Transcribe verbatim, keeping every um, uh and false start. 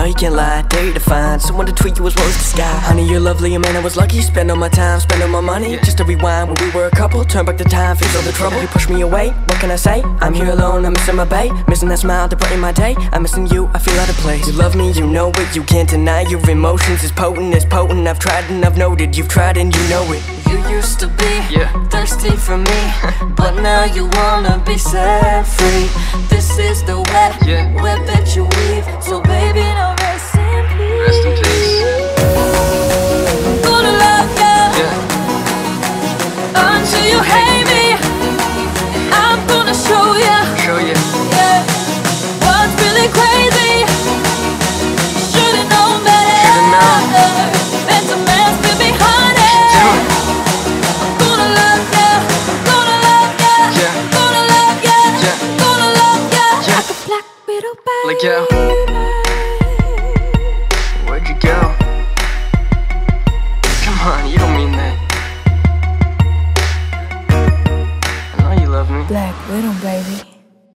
you can't lie, dare you to find someone to treat you as well as the sky. Honey, you're lovely, and man, I was lucky. Spend all my time, spend all my money, yeah. Just to rewind when we were a couple. Turn back the time, fix all the trouble. You push me away, what can I say? I'm here alone, I'm missing my bae. Missing that smile to brighten my day. I'm missing you, I feel out of place. You love me, you know it, you can't deny your emotions. It's potent, it's potent, I've tried and I've noted. You've tried and you know it. You used to be yeah. thirsty for me, but now you wanna be set free. This is the web, yeah. web that you weave. So baby, now rest in peace. Rest in peace. I'm gonna love you, yeah. until you hate me. I'm gonna show you, show you, yeah, what's really crazy. Should've known better. Should've known. There's a man still behind it. Like yeah.